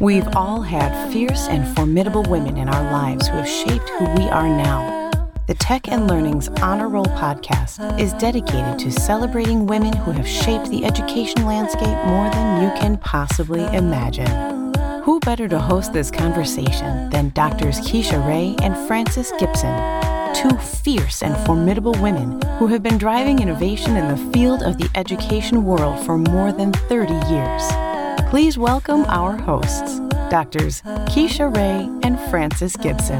We've all had fierce and formidable women in our lives who have shaped who we are now. The Tech and Learning's Honor Roll podcast is dedicated to celebrating women who have shaped the education landscape more than you can possibly imagine. Who better to host this conversation than Doctors Keisha Ray and Frances Gibson, two fierce and formidable women who have been driving innovation in the field of the education world for more than 30 years. Please welcome our hosts, Doctors Keisha Ray and Frances Gibson.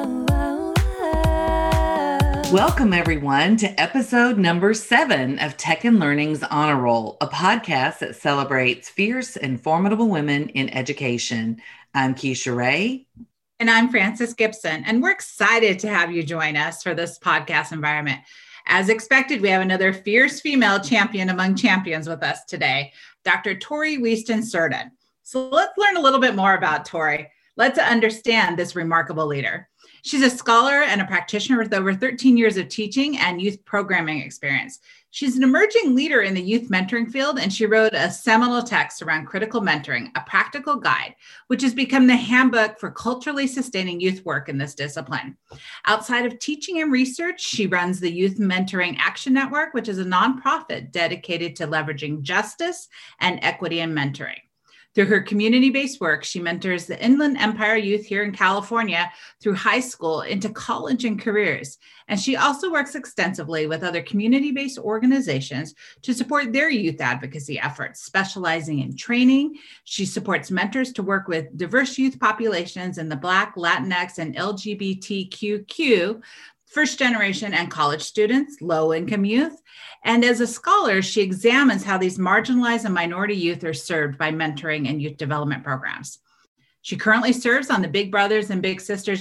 Welcome, everyone, to episode number 7 of Tech and Learning's Honor Roll, a podcast that celebrates fierce and formidable women in education. I'm Keisha Ray. And I'm Frances Gibson, and we're excited to have you join us for this podcast environment. As expected, we have another fierce female champion among champions with us today, Dr. Tori Wieston-Surdin. So let's learn a little bit more about Tori. Let's understand this remarkable leader. She's a scholar and a practitioner with over 13 years of teaching and youth programming experience. She's an emerging leader in the youth mentoring field, and she wrote a seminal text around critical mentoring, a practical guide, which has become the handbook for culturally sustaining youth work in this discipline. Outside of teaching and research, she runs the Youth Mentoring Action Network, which is a nonprofit dedicated to leveraging justice and equity in mentoring. Through her community-based work, she mentors the Inland Empire youth here in California through high school into college and careers. And she also works extensively with other community-based organizations to support their youth advocacy efforts, specializing in training. She supports mentors to work with diverse youth populations in the Black, Latinx, and LGBTQ, first generation and college students, low-income youth. And as a scholar, she examines how these marginalized and minority youth are served by mentoring and youth development programs. She currently serves on the Big Brothers and Big Sisters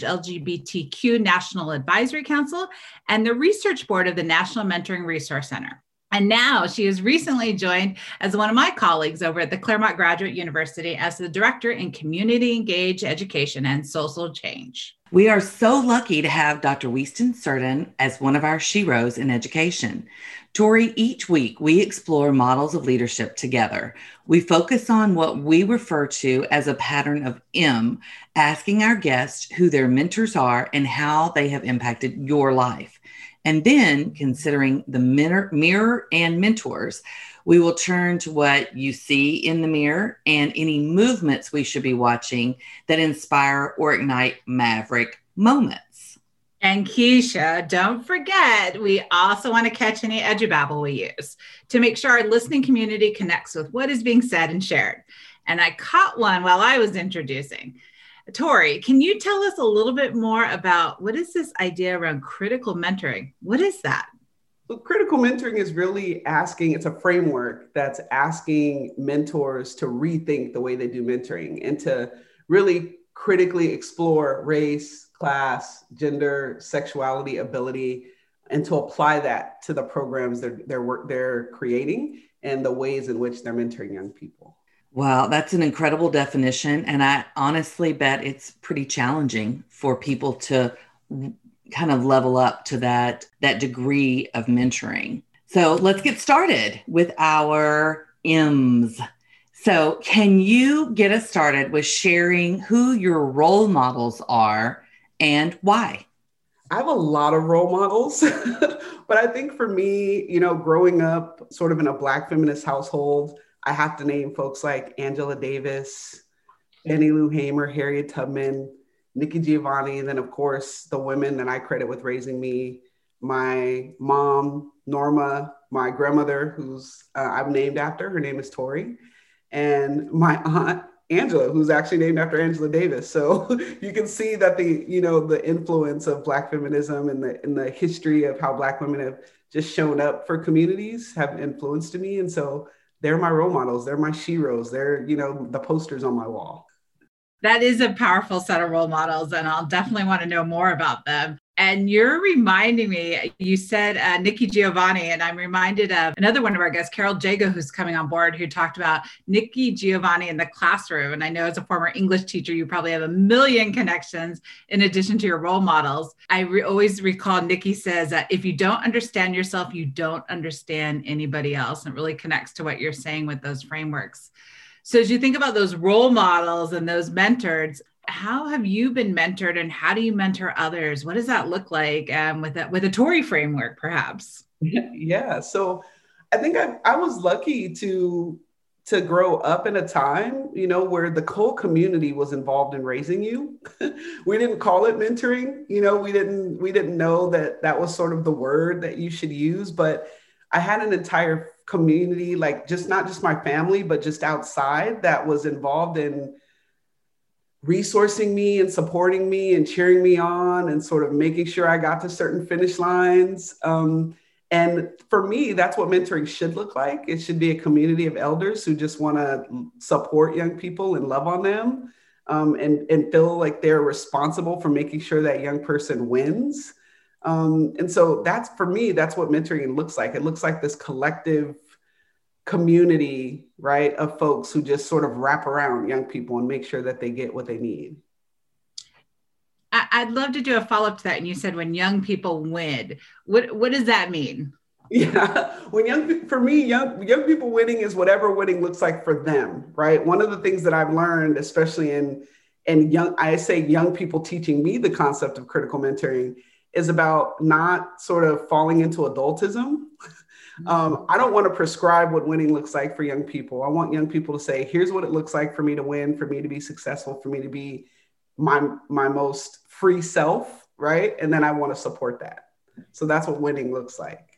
LGBTQ National Advisory Council and the research board of the National Mentoring Resource Center. And now she is recently joined as one of my colleagues over at the Claremont Graduate University as the director in community engaged education and social change. We are so lucky to have Dr. Wieston-Surdin as one of our sheroes in education. Tori, each week we explore models of leadership together. We focus on what we refer to as a pattern of M, asking our guests who their mentors are and how they have impacted your life. And then, considering the mirror and mentors, we will turn to what you see in the mirror and any movements we should be watching that inspire or ignite maverick moments. And Keisha, don't forget, we also want to catch any edubabble we use to make sure our listening community connects with what is being said and shared. And I caught one while I was introducing. Tori, can you tell us a little bit more about what is this idea around critical mentoring? What is that? Well, critical mentoring is really it's a framework that's asking mentors to rethink the way they do mentoring and to really critically explore race, class, gender, sexuality, ability, and to apply that to the programs they're creating and the ways in which they're mentoring young people. Wow, that's an incredible definition. And I honestly bet it's pretty challenging for people to kind of level up to that degree of mentoring. So let's get started with our M's. So can you get us started with sharing who your role models are and why? I have a lot of role models, but I think for me, growing up sort of in a Black feminist household, I have to name folks like Angela Davis, Fannie Lou Hamer, Harriet Tubman, Nikki Giovanni, and then of course, the women that I credit with raising me, my mom, Norma, my grandmother, who's I'm named after, her name is Tori, and my aunt, Angela, who's actually named after Angela Davis. So you can see that the influence of Black feminism and the history of how Black women have just shown up for communities have influenced me. And so they're my role models. They're my sheroes. They're, the posters on my wall. That is a powerful set of role models, and I'll definitely want to know more about them. And you're reminding me, you said Nikki Giovanni, and I'm reminded of another one of our guests, Carol Jago, who's coming on board, who talked about Nikki Giovanni in the classroom. And I know as a former English teacher, you probably have a million connections in addition to your role models. I always recall Nikki says that if you don't understand yourself, you don't understand anybody else. And it really connects to what you're saying with those frameworks. So as you think about those role models and those mentors, how have you been mentored and how do you mentor others? What does that look like with a Tori framework, perhaps? Yeah. So I think I was lucky to grow up in a time, where the whole community was involved in raising you. We didn't call it mentoring. We didn't know that was sort of the word that you should use, but I had an entire community, like not just my family, but just outside, that was involved in resourcing me and supporting me and cheering me on and sort of making sure I got to certain finish lines. And for me, that's what mentoring should look like. It should be a community of elders who just want to support young people and love on them, and feel like they're responsible for making sure that young person wins. And so for me, that's what mentoring looks like. It looks like this collective community, right, of folks who just sort of wrap around young people and make sure that they get what they need. I'd love to do a follow-up to that. And you said when young people win, what does that mean? Yeah, for me, young people winning is whatever winning looks like for them, right? One of the things that I've learned, especially in young people teaching me the concept of critical mentoring, is about not sort of falling into adultism. I don't want to prescribe what winning looks like for young people. I want young people to say, here's what it looks like for me to win, for me to be successful, for me to be my most free self, right? And then I want to support that. So that's what winning looks like.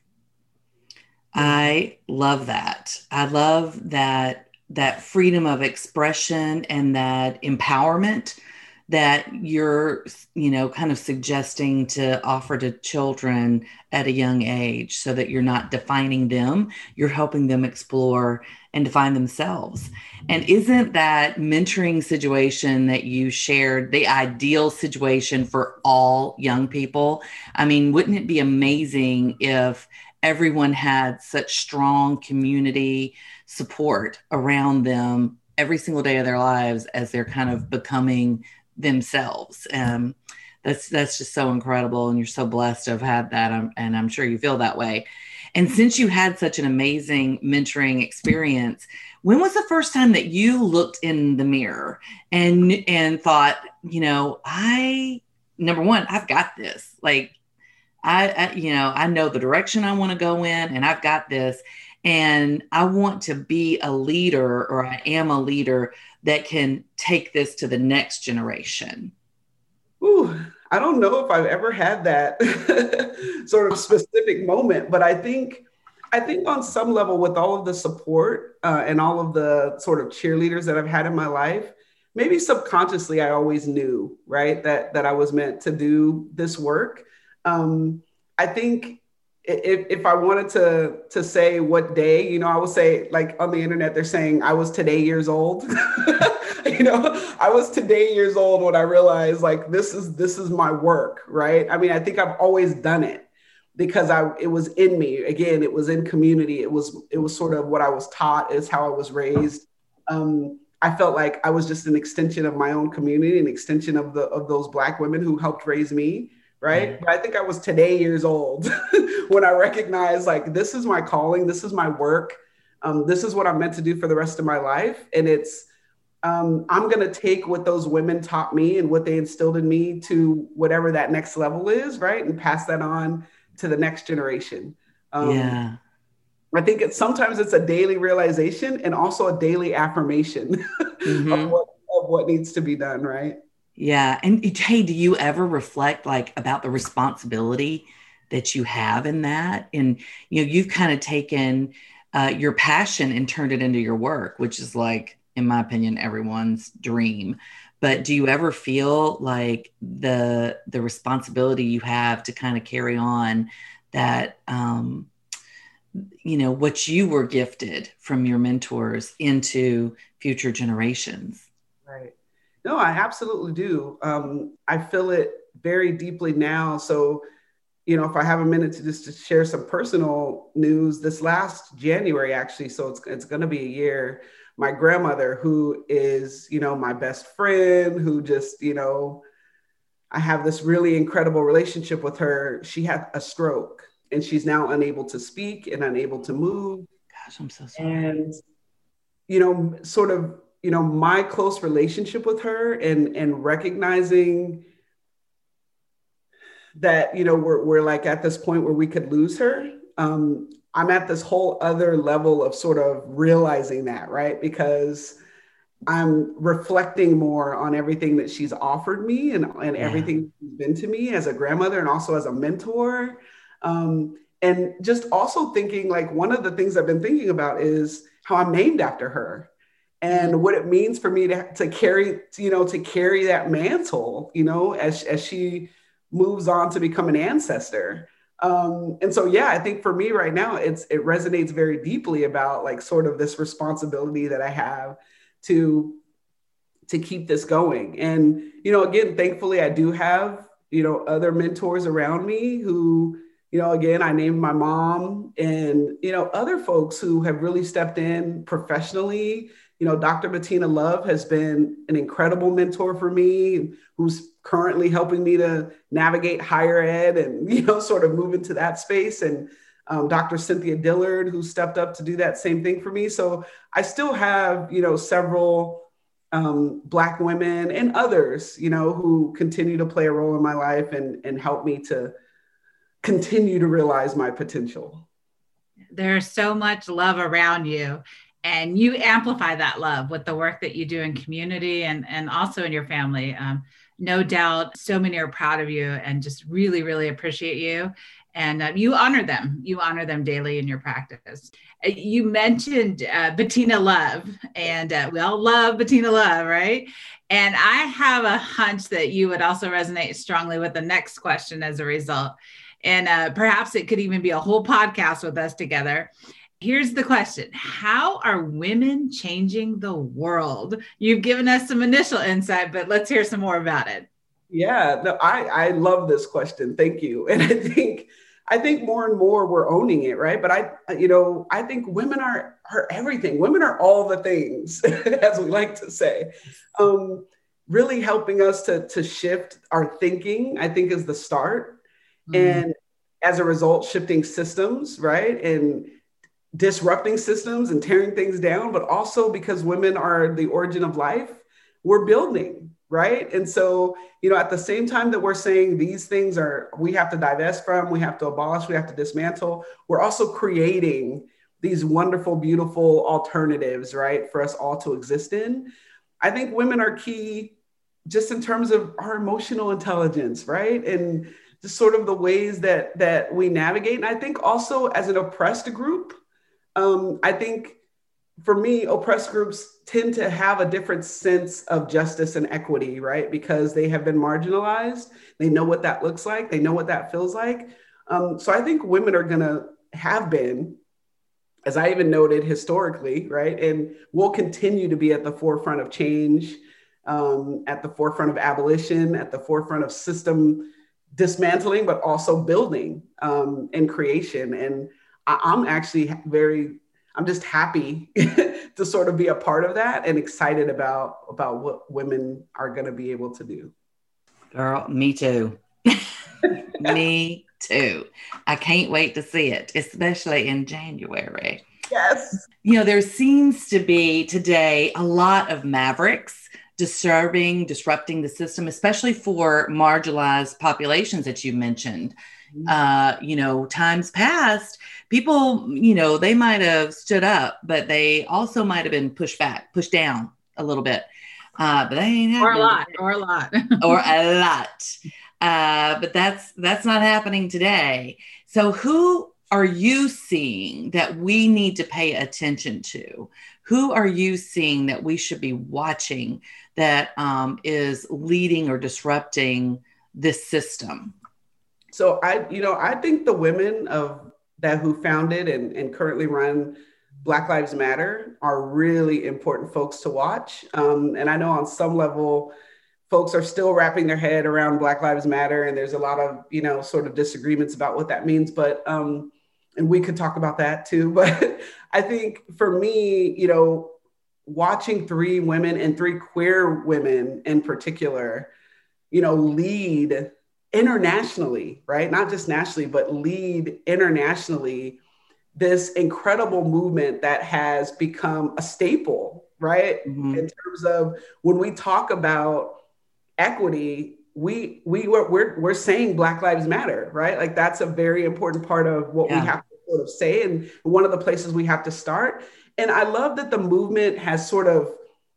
I love that. I love that freedom of expression and that empowerment that you're, kind of suggesting to offer to children at a young age, so that you're not defining them, you're helping them explore and define themselves. And isn't that mentoring situation that you shared the ideal situation for all young people? I mean, wouldn't it be amazing if everyone had such strong community support around them every single day of their lives as they're kind of becoming themselves? That's just so incredible. And you're so blessed to have had that. And I'm sure you feel that way. And since you had such an amazing mentoring experience, when was the first time that you looked in the mirror and thought, number one, I've got this. Like, I know the direction I want to go in, and I've got this, and I want to be a leader, or I am a leader that can take this to the next generation? Ooh, I don't know if I've ever had that sort of specific moment, but I think on some level, with all of the support and all of the sort of cheerleaders that I've had in my life, maybe subconsciously, I always knew, right, that I was meant to do this work. I think if I wanted to say what day, I would say, like, on the internet, they're saying I was today years old. I was today years old when I realized, like, this is my work, right? I mean, I think I've always done it because it was in me. Again, it was in community. It was sort of what I was taught, is how I was raised. I felt like I was just an extension of my own community, an extension of those Black women who helped raise me. Right. Mm-hmm. But I think I was today years old when I recognized, like, this is my calling. This is my work. This is what I'm meant to do for the rest of my life. And I'm going to take what those women taught me and what they instilled in me to whatever that next level is. Right. And pass that on to the next generation. I think sometimes it's a daily realization and also a daily affirmation mm-hmm. of what needs to be done. Right. Yeah. And hey, do you ever reflect, like, about the responsibility that you have in that? And, you've kind of taken your passion and turned it into your work, which is, like, in my opinion, everyone's dream. But do you ever feel like the responsibility you have to kind of carry on that, what you were gifted from your mentors into future generations? Right. No, I absolutely do. I feel it very deeply now. So, if I have a minute to share some personal news, this last January, actually, so it's going to be a year, my grandmother, who is, my best friend, who just, I have this really incredible relationship with her. She had a stroke and she's now unable to speak and unable to move. Gosh, I'm so sorry. And sort of, my close relationship with her and recognizing that, we're like at this point where we could lose her. I'm at this whole other level of sort of realizing that, right? Because I'm reflecting more on everything that she's offered me and everything she's been to me as a grandmother and also as a mentor. And just also thinking, like, one of the things I've been thinking about is how I'm named after her and what it means for me to carry that mantle, as she moves on to become an ancestor. And so, I think for me right now, it resonates very deeply about like sort of this responsibility that I have to keep this going. And, again, thankfully I do have, other mentors around me who, again, I named my mom and, other folks who have really stepped in professionally. Dr. Bettina Love has been an incredible mentor for me, who's currently helping me to navigate higher ed and, sort of move into that space. And Dr. Cynthia Dillard, who stepped up to do that same thing for me. So I still have, several Black women and others, who continue to play a role in my life and help me to continue to realize my potential. There's so much love around you, and you amplify that love with the work that you do in community and also in your family. No doubt so many are proud of you and just really, really appreciate you. And you honor them. You honor them daily in your practice. You mentioned Bettina Love, and we all love Bettina Love, right? And I have a hunch that you would also resonate strongly with the next question as a result. And perhaps it could even be a whole podcast with us together. Here's the question. How are women changing the world? You've given us some initial insight, but let's hear some more about it. Yeah, no, I love this question. Thank you. And I think more and more we're owning it, right? But I think women are everything. Women are all the things, as we like to say. Really helping us to shift our thinking, I think, is the start. And as a result, shifting systems, right? And disrupting systems and tearing things down, but also because women are the origin of life, we're building, right? And so, at the same time that we're saying these things we have to divest from, we have to abolish, we have to dismantle, we're also creating these wonderful, beautiful alternatives, right, for us all to exist in. I think women are key just in terms of our emotional intelligence, right? And just sort of the ways that we navigate. And I think also as an oppressed group, I think for me, oppressed groups tend to have a different sense of justice and equity, right? Because they have been marginalized. They know what that looks like. They know what that feels like. So I think women are going to have been, as I even noted historically, right? And will continue to be at the forefront of change, at the forefront of abolition, at the forefront of system dismantling, but also building and creation. And I'm actually I'm just happy to sort of be a part of that and excited about what women are going to be able to do. Girl, me too. Me too. I can't wait to see it, especially in January. Yes. There seems to be today a lot of mavericks disrupting the system, especially for marginalized populations that you mentioned. Times past, people, they might have stood up, but they also might have been pushed down a little bit. But they ain't happening. Or a lot. But that's not happening today. So who are you seeing that we need to pay attention to? Who are you seeing that we should be watching that is leading or disrupting this system? So I think the women who founded and currently run Black Lives Matter are really important folks to watch. And I know on some level, folks are still wrapping their head around Black Lives Matter, and there's a lot of sort of disagreements about what that means. But and we could talk about that too. But I think for me, watching 3 women and 3 queer women in particular, lead internationally, right? Not just nationally, but lead internationally this incredible movement that has become a staple, right? Mm-hmm. In terms of when we talk about equity, we're saying Black Lives Matter, right? Like that's a very important part of what we have to sort of say, and one of the places we have to start. And I love that the movement has sort of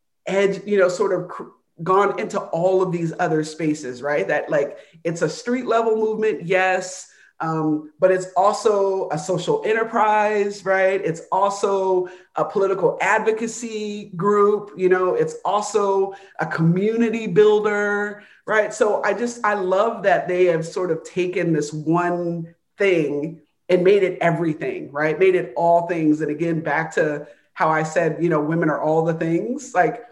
gone into all of these other spaces, right? That like it's a street level movement, yes, but it's also a social enterprise, right? It's also a political advocacy group, it's also a community builder, right? So I love that they have sort of taken this one thing and made it everything, right? Made it all things. And again, back to how I said, women are all the things. Like,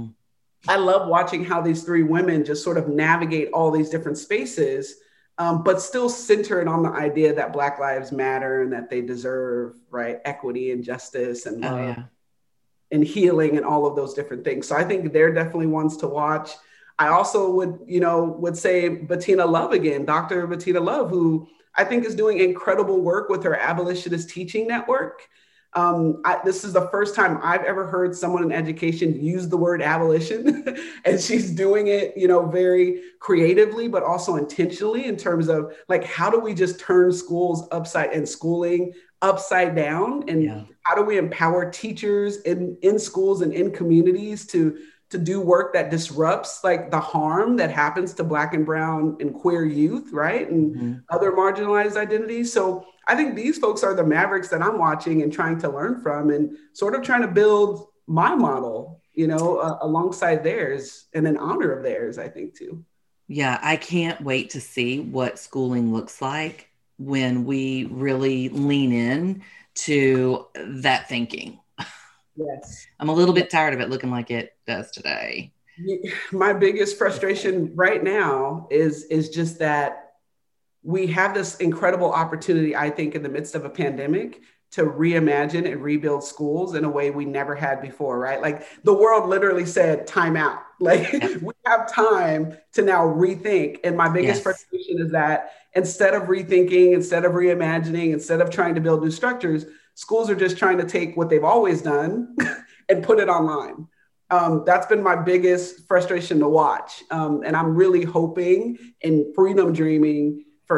I love watching how these three women just sort of navigate all these different spaces, but still centered on the idea that Black Lives Matter and that they deserve, right, equity and justice and love and healing and all of those different things. So I think they're definitely ones to watch. I also would say Bettina Love again, Dr. Bettina Love, who I think is doing incredible work with her abolitionist teaching network. This is the first time I've ever heard someone in education use the word abolition, and she's doing it, very creatively, but also intentionally in terms of like, how do we just turn schools schooling upside down? And how do we empower teachers in schools and in communities to do work that disrupts like the harm that happens to Black and brown and queer youth, right? And other marginalized identities. So I think these folks are the mavericks that I'm watching and trying to learn from and sort of trying to build my model, alongside theirs and in honor of theirs, I think too. Yeah, I can't wait to see what schooling looks like when we really lean in to that thinking. Yes. I'm a little bit tired of it looking like it does today. My biggest frustration right now is just that we have this incredible opportunity, I think, in the midst of a pandemic to reimagine and rebuild schools in a way we never had before, right? Like the world literally said, time out. Like we have time to now rethink. And my biggest frustration is that instead of rethinking, instead of reimagining, instead of trying to build new structures, schools are just trying to take what they've always done and put it online. That's been my biggest frustration to watch. And I'm really hoping and freedom dreaming for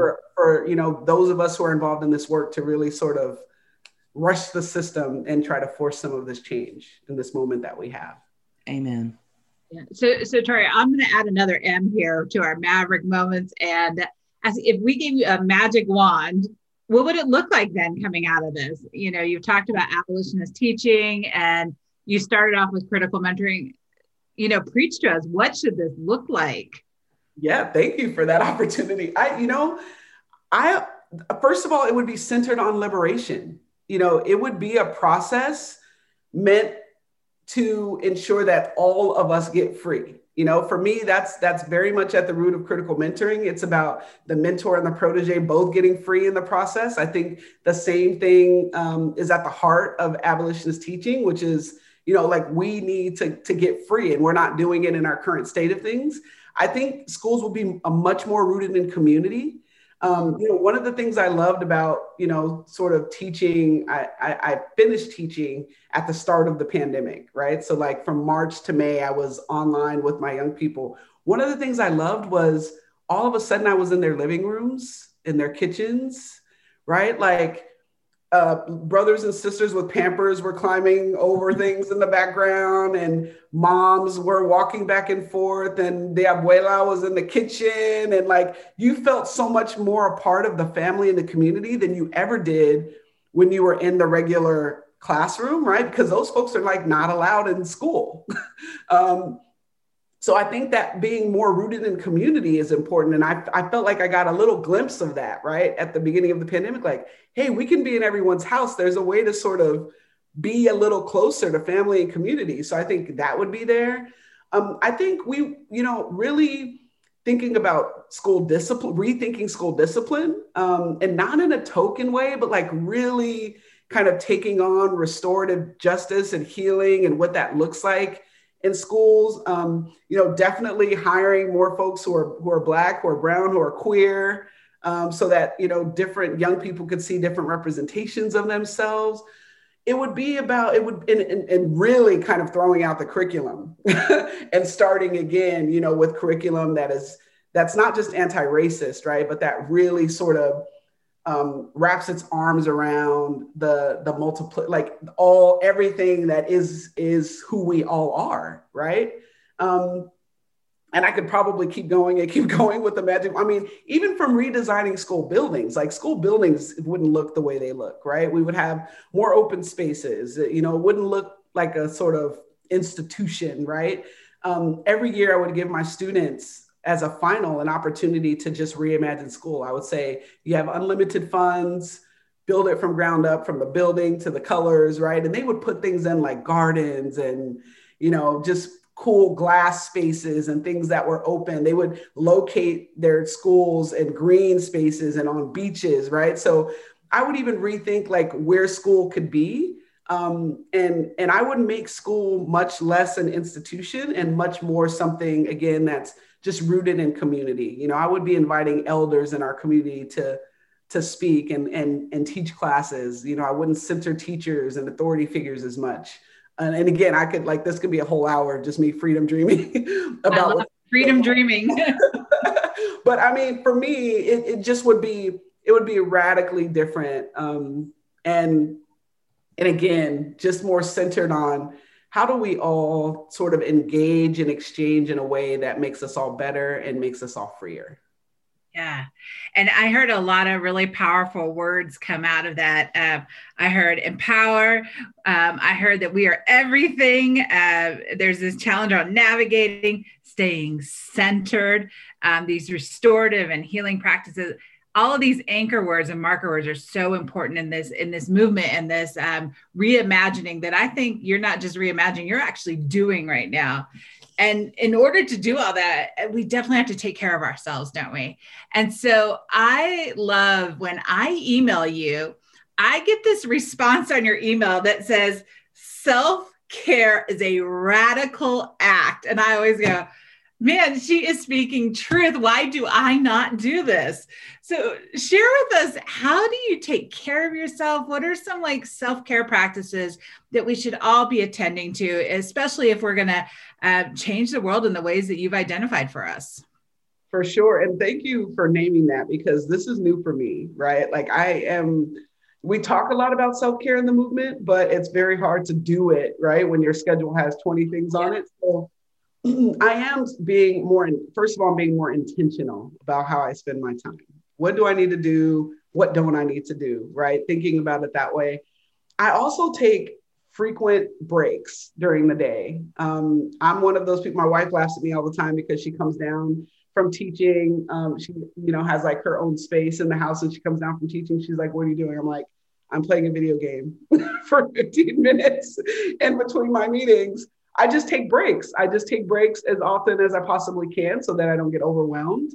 those of us who are involved in this work to really sort of rush the system and try to force some of this change in this moment that we have. Amen. Yeah. So Tori, I'm going to add another M here to our Maverick moments. And as if we gave you a magic wand, what would it look like then coming out of this? You've talked about abolitionist teaching and you started off with critical mentoring. Preach to us. What should this look like? Yeah, thank you for that opportunity. First of all, it would be centered on liberation. It would be a process meant to ensure that all of us get free. For me, that's very much at the root of critical mentoring. It's about the mentor and the protege both getting free in the process. I think the same thing is at the heart of abolitionist teaching, which is, we need to get free, and we're not doing it in our current state of things. I think schools will be much more rooted in community. One of the things I loved about, sort of teaching, I finished teaching at the start of the pandemic, right? So like from March to May, I was online with my young people. One of the things I loved was all of a sudden I was in their living rooms, in their kitchens, right? Like brothers and sisters with Pampers were climbing over things in the background, and moms were walking back and forth, and the abuela was in the kitchen. And like, you felt so much more a part of the family and the community than you ever did when you were in the regular classroom, right? Because those folks are like not allowed in school. So I think that being more rooted in community is important. And I felt like I got a little glimpse of that, right? At the beginning of the pandemic, like, hey, we can be in everyone's house. There's a way to sort of be a little closer to family and community. So I think that would be there. I think we, really thinking about school discipline, rethinking school discipline, and not in a token way, but like really kind of taking on restorative justice and healing and what that looks like in schools. Definitely hiring more folks who are Black, who are brown, who are queer, so that, different young people could see different representations of themselves. It would be about, and really kind of throwing out the curriculum and starting again, with curriculum that's not just anti-racist, right? But that really sort of wraps its arms around the multiple, like everything that is who we all are, right? And I could probably keep going with the magic. I mean, even from redesigning school buildings, like school buildings wouldn't look the way they look, right? We would have more open spaces. It wouldn't look like a sort of institution, right? Every year I would give my students as a final an opportunity to just reimagine school. I would say, you have unlimited funds, build it from ground up, from the building to the colors, right? And they would put things in like gardens and, just cool glass spaces and things that were open. They would locate their schools in green spaces and on beaches, right? So I would even rethink like where school could be. And I would make school much less an institution and much more something, again, that's just rooted in community. I would be inviting elders in our community to speak and teach classes. I wouldn't censor teachers and authority figures as much. And again, this could be a whole hour of just me freedom dreaming about freedom dreaming. But I mean, for me, it would be radically different. And again, just more centered on how do we all sort of engage and exchange in a way that makes us all better and makes us all freer. Yeah. And I heard a lot of really powerful words come out of that. I heard empower. I heard that we are everything. There's this challenge on navigating, staying centered, these restorative and healing practices. All of these anchor words and marker words are so important in this movement and this reimagining that I think you're not just reimagining, you're actually doing right now. And in order to do all that, we definitely have to take care of ourselves, don't we? And so I love when I email you, I get this response on your email that says, self-care is a radical act. And I always go, man, she is speaking truth. Why do I not do this? So share with us, how do you take care of yourself? What are some like self-care practices that we should all be attending to, especially if we're going to change the world in the ways that you've identified for us? For sure. And thank you for naming that, because this is new for me, right? Like we talk a lot about self-care in the movement, but it's very hard to do it, right? When your schedule has 20 things on it. So I am being more intentional about how I spend my time. What do I need to do? What don't I need to do? Right? Thinking about it that way. I also take frequent breaks during the day. I'm one of those people. My wife laughs at me all the time because she comes down from teaching. She, has like her own space in the house, and she comes down from teaching. She's like, "What are you doing?" I'm like, "I'm playing a video game for 15 minutes in between my meetings." I just take breaks. I just take breaks as often as I possibly can so that I don't get overwhelmed.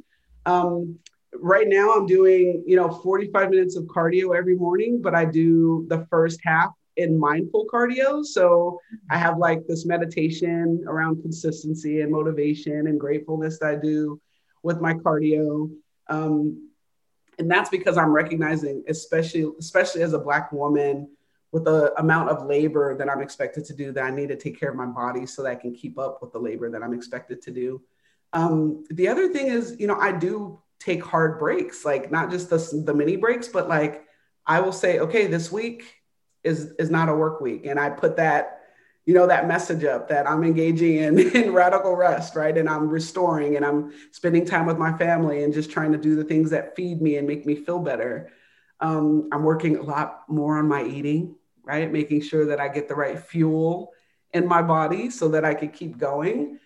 Right now I'm doing, 45 minutes of cardio every morning, but I do the first half in mindful cardio. So I have like this meditation around consistency and motivation and gratefulness that I do with my cardio. And that's because I'm recognizing, especially as a Black woman, with the amount of labor that I'm expected to do, that I need to take care of my body so that I can keep up with the labor that I'm expected to do. The other thing is, I do take hard breaks, like not just the mini breaks, but like I will say, okay, this week is not a work week. And I put that, that message up that I'm engaging in radical rest, right? And I'm restoring and I'm spending time with my family and just trying to do the things that feed me and make me feel better. I'm working a lot more on my eating, right? Making sure that I get the right fuel in my body so that I can keep going.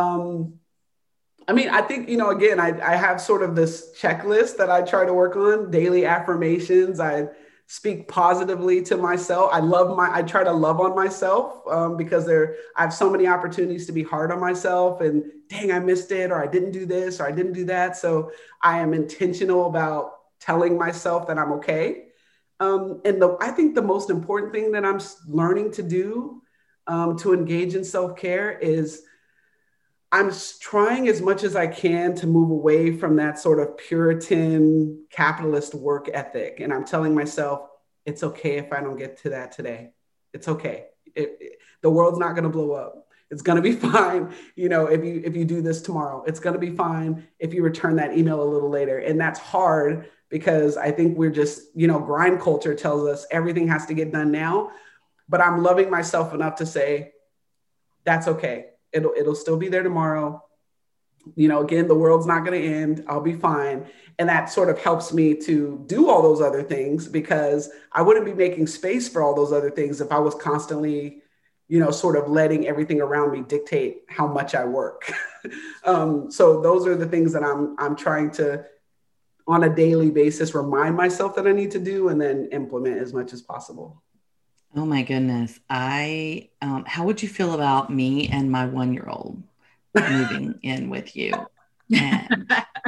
I think, again, I have sort of this checklist that I try to work on: daily affirmations. I speak positively to myself. I try to love on myself because I have so many opportunities to be hard on myself and dang, I missed it, or I didn't do this, or I didn't do that. So I am intentional about telling myself that I'm okay. I think the most important thing that I'm learning to do to engage in self-care is I'm trying as much as I can to move away from that sort of Puritan capitalist work ethic. And I'm telling myself, it's okay if I don't get to that today. It's okay. The world's not going to blow up. It's going to be fine. If you do this tomorrow, it's going to be fine if you return that email a little later. And that's hard because I think we're just, grind culture tells us everything has to get done now. But I'm loving myself enough to say, that's okay. It'll still be there tomorrow. Again, the world's not going to end. I'll be fine. And that sort of helps me to do all those other things, because I wouldn't be making space for all those other things if I was constantly, sort of letting everything around me dictate how much I work. So those are the things that I'm trying to, on a daily basis, remind myself that I need to do and then implement as much as possible. Oh my goodness. How would you feel about me and my 1-year-old moving in with you? And,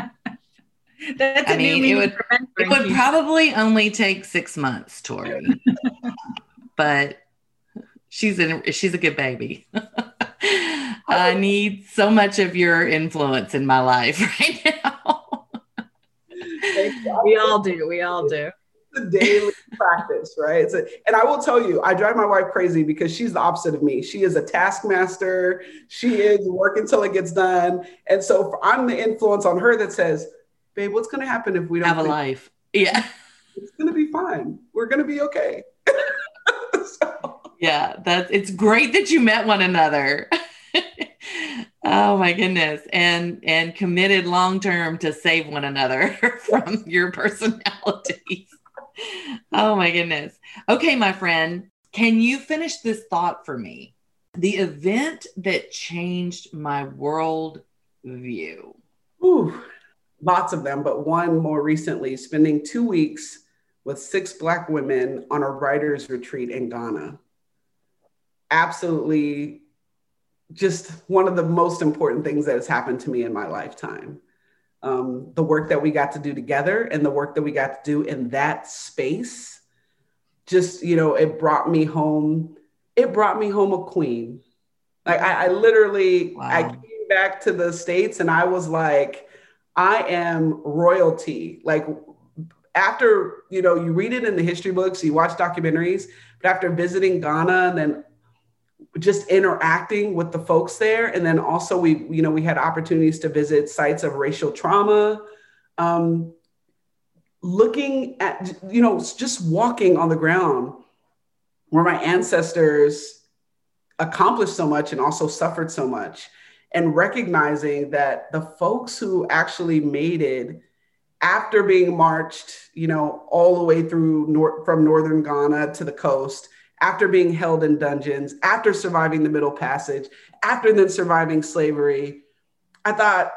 it would probably only take 6 months, Tori, but she's a good baby. I need so much of your influence in my life right now. We all do. The daily practice, right? And I will tell you, I drive my wife crazy because she's the opposite of me. She is a taskmaster. She is working till it gets done. And so I'm the influence on her that says, babe, what's going to happen if we don't have a life? Yeah. It's going to be fine. We're going to be okay. Yeah, it's great that you met one another. Oh my goodness. And committed long-term to save one another from your personalities. Oh my goodness. Okay, my friend, can you finish this thought for me? The event that changed my world view. Ooh, lots of them, but one more recently, spending 2 weeks with 6 Black women on a writer's retreat in Ghana. Absolutely just one of the most important things that has happened to me in my lifetime. The work that we got to do together and the work that we got to do in that space, just, it brought me home a queen. Like I literally, wow. I came back to the States and I was like, I am royalty. Like after, you read it in the history books, you watch documentaries, but after visiting Ghana and then just interacting with the folks there. And then also we had opportunities to visit sites of racial trauma, looking at, just walking on the ground where my ancestors accomplished so much and also suffered so much, and recognizing that the folks who actually made it after being marched, all the way through from northern Ghana to the coast, after being held in dungeons, after surviving the Middle Passage, after then surviving slavery. I thought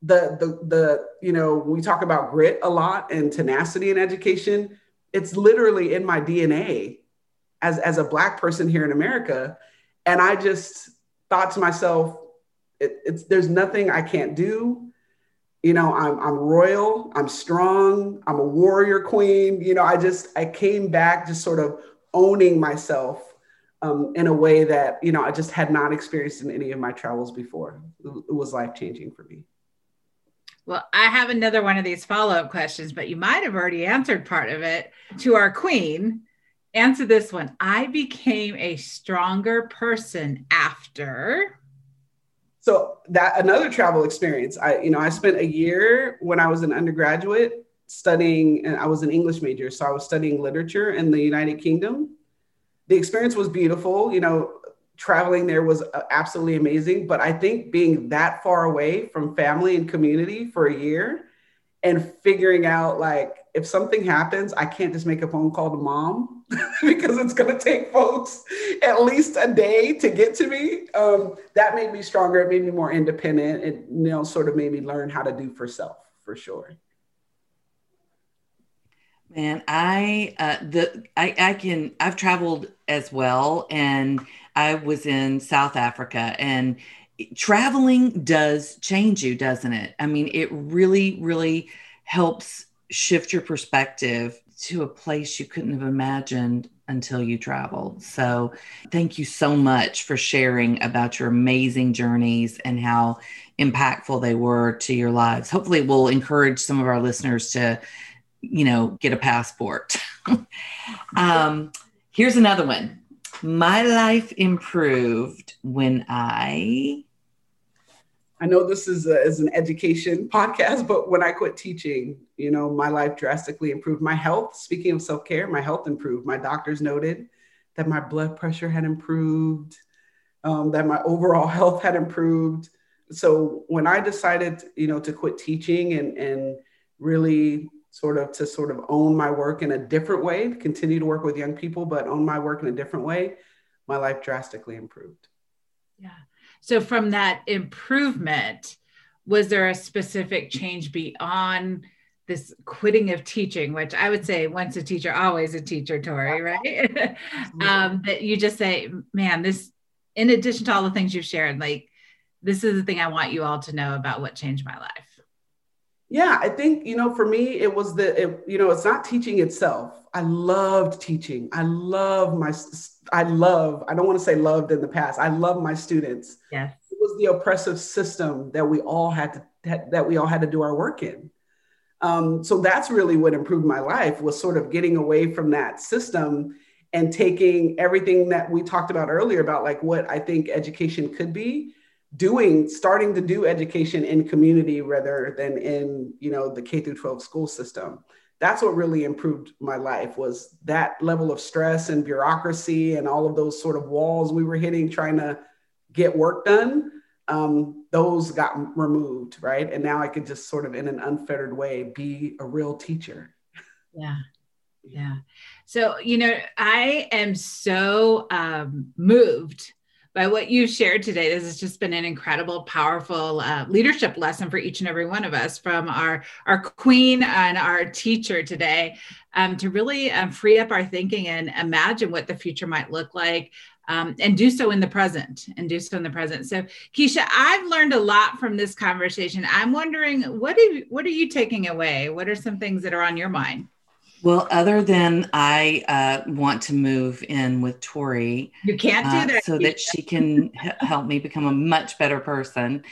we talk about grit a lot and tenacity in education. It's literally in my DNA as a Black person here in America. And I just thought to myself, there's nothing I can't do. I'm royal, I'm strong, I'm a warrior queen. I came back just sort of owning myself in a way that, I just had not experienced in any of my travels before. It was life-changing for me. Well, I have another one of these follow-up questions, but you might have already answered part of it. To our queen, answer this one. I became a stronger person after. So that another travel experience. I spent a year when I was an undergraduate studying, and I was an English major. So I was studying literature in the United Kingdom. The experience was beautiful. Traveling there was absolutely amazing. But I think being that far away from family and community for a year and figuring out, like, if something happens, I can't just make a phone call to mom because it's going to take folks at least a day to get to me. That made me stronger. It made me more independent. It, sort of made me learn how to do for self, for sure. Man, I've traveled as well, and I was in South Africa, and traveling does change you, doesn't it? I mean, it really, really helps shift your perspective to a place you couldn't have imagined until you traveled. So thank you so much for sharing about your amazing journeys and how impactful they were to your lives. Hopefully we'll encourage some of our listeners to, get a passport. Here's another one. My life improved when I know this is an education podcast, but when I quit teaching, my life drastically improved. My health, speaking of self-care, my health improved. My doctors noted that my blood pressure had improved, that my overall health had improved. So when I decided, to quit teaching and really sort of own my work in a different way, continue to work with young people, but own my work in a different way, my life drastically improved. Yeah. So from that improvement, was there a specific change beyond this quitting of teaching, which I would say once a teacher, always a teacher, Tori, right? That you just say, man, this, in addition to all the things you've shared, like, this is the thing I want you all to know about what changed my life. Yeah, I think, for me, it was it's not teaching itself. I loved teaching. I don't want to say loved in the past. I love my students. Yes. It was the oppressive system that we all had to do our work in. So that's really what improved my life, was sort of getting away from that system and taking everything that we talked about earlier about like what I think education could be, starting to do education in community rather than in, the K through 12 school system. That's what really improved my life, was that level of stress and bureaucracy and all of those sort of walls we were hitting trying to get work done. Those got removed, right? And now I could just sort of in an unfettered way be a real teacher. Yeah. Yeah. So, I am so moved by what you've shared today. This has just been an incredible, powerful leadership lesson for each and every one of us, from our queen and our teacher today, to really free up our thinking and imagine what the future might look like, and do so in the present. So Keisha, I've learned a lot from this conversation. I'm wondering, what are you taking away? What are some things that are on your mind? Well, other than I want to move in with Tori. You can't do that. So that she can help me become a much better person.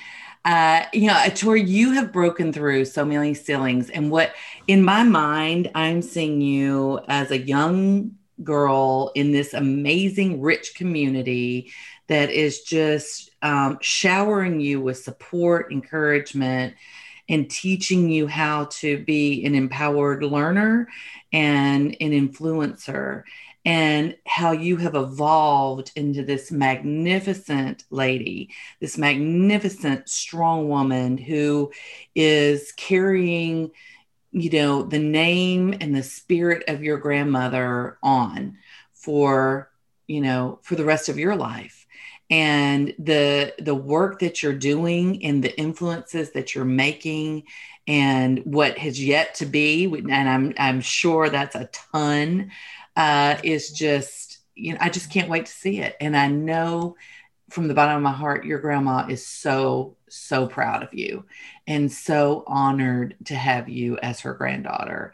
Tori, you have broken through so many ceilings. And what, in my mind, I'm seeing you as a young girl in this amazing, rich community that is just showering you with support, encouragement, and teaching you how to be an empowered learner and an influencer, and how you have evolved into this magnificent lady, this magnificent, strong woman who is carrying, the name and the spirit of your grandmother on for the rest of your life. And the work that you're doing and the influences that you're making and what has yet to be, and I'm sure that's a ton, is just, I just can't wait to see it. And I know from the bottom of my heart, your grandma is so, so proud of you and so honored to have you as her granddaughter.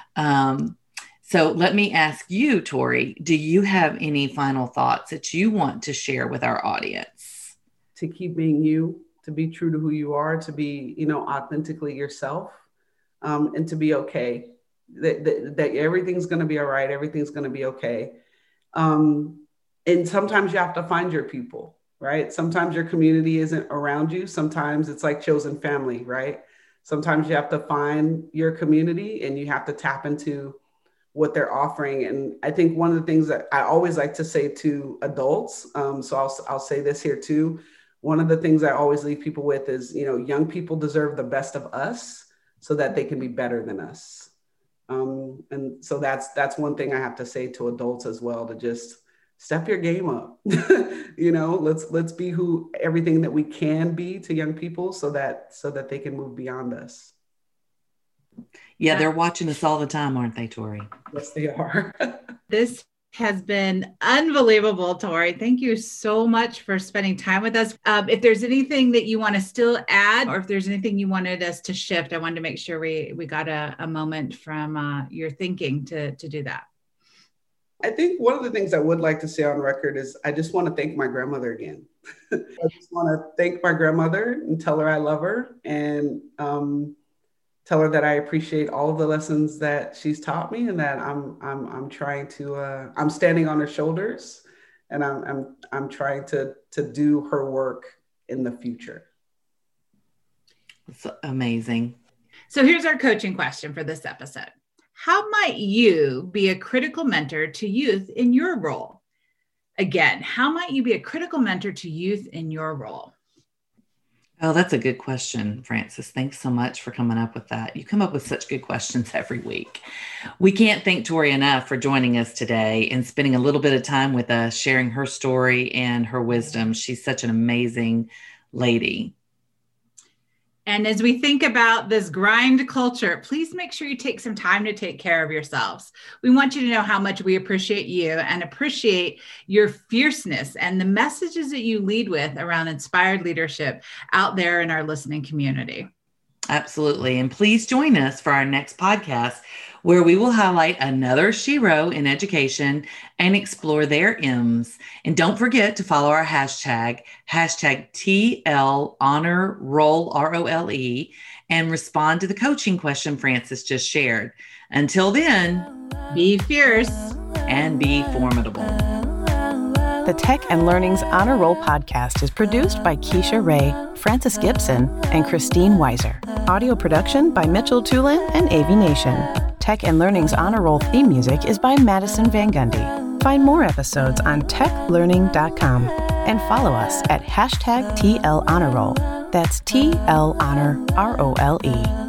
So let me ask you, Tori, do you have any final thoughts that you want to share with our audience? To keep being you, to be true to who you are, to be, authentically yourself, and to be okay, that everything's going to be all right. Everything's going to be okay. And sometimes you have to find your people, right? Sometimes your community isn't around you. Sometimes it's like chosen family, right? Sometimes you have to find your community and you have to tap into what they're offering. And I think one of the things that I always like to say to adults, so I'll say this here too. One of the things I always leave people with is, young people deserve the best of us so that they can be better than us. And so that's one thing I have to say to adults as well, to just step your game up. Let's be everything that we can be to young people so that they can move beyond us. Yeah, they're watching us all the time, aren't they, Tori? Yes, they are. This Has been unbelievable, Tori. Thank you so much for spending time with us. If there's anything that you want to still add, or if there's anything you wanted us to shift, I wanted to make sure we got a moment from your thinking to do that. I think one of the things I would like to say on record is I just want to thank my grandmother again. I just want to thank my grandmother and tell her I love her, and tell her that I appreciate all of the lessons that she's taught me, and that I'm trying to I'm standing on her shoulders, and I'm trying to do her work in the future. It's amazing. So here's our coaching question for this episode. How might you be a critical mentor to youth in your role? Again, how might you be a critical mentor to youth in your role? Oh, that's a good question, Frances. Thanks so much for coming up with that. You come up with such good questions every week. We can't thank Tori enough for joining us today and spending a little bit of time with us, sharing her story and her wisdom. She's such an amazing lady. And as we think about this grind culture, please make sure you take some time to take care of yourselves. We want you to know how much we appreciate you and appreciate your fierceness and the messages that you lead with around inspired leadership out there in our listening community. Absolutely. And please join us for our next podcast, where we will highlight another shero in education and explore their M's. And don't forget to follow our hashtag TL Honor Roll, ROLE, and respond to the coaching question Frances just shared. Until then, be fierce and be formidable. The Tech and Learning's Honor Roll podcast is produced by Keisha Ray, Frances Gibson, and Christine Weiser. Audio production by Mitchell Tulin and AV Nation. Tech and Learning's Honor Roll theme music is by Madison Van Gundy. Find more episodes on techlearning.com and follow us at #TL Honor Roll. That's TL Honor ROLE.